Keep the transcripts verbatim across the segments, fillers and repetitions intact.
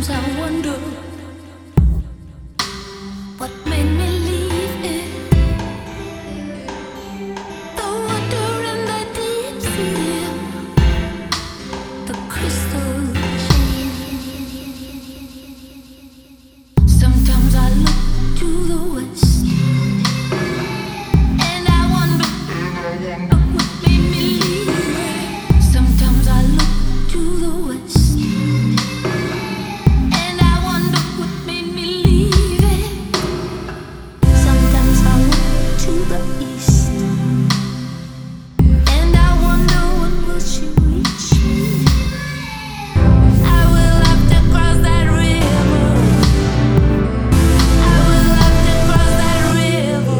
Sometimes I wonder what made me leave it. The water in the deep sea, the crystal shade. Sometimes I look to the west and I wonder what made me leave it. Sometimes I look to the west and I wonder what made me leave it. Sometimes I look to the east and I wonder when will she reach me. I will have to cross that river. I will have to cross that river.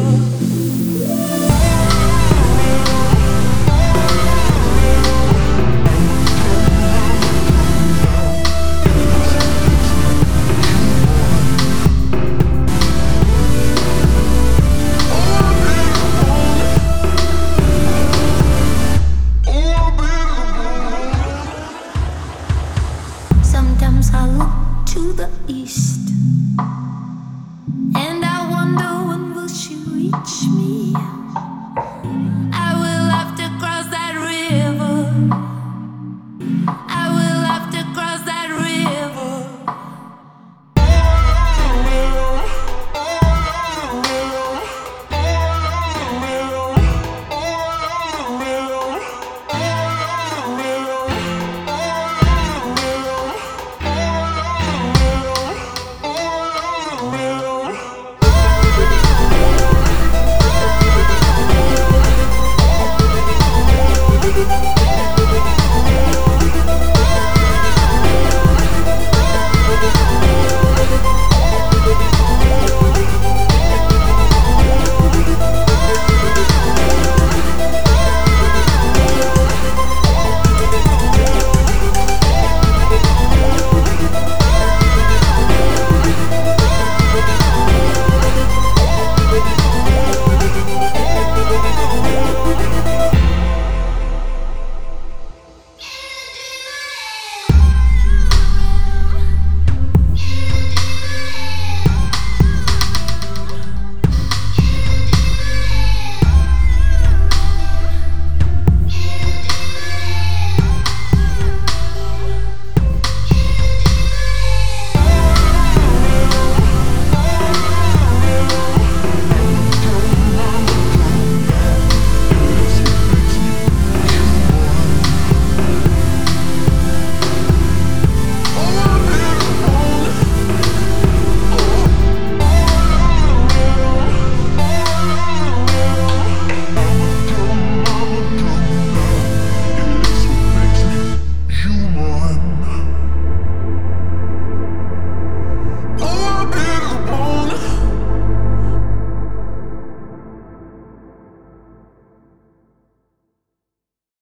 Sometimes I look to the east and I wonder when will she reach me.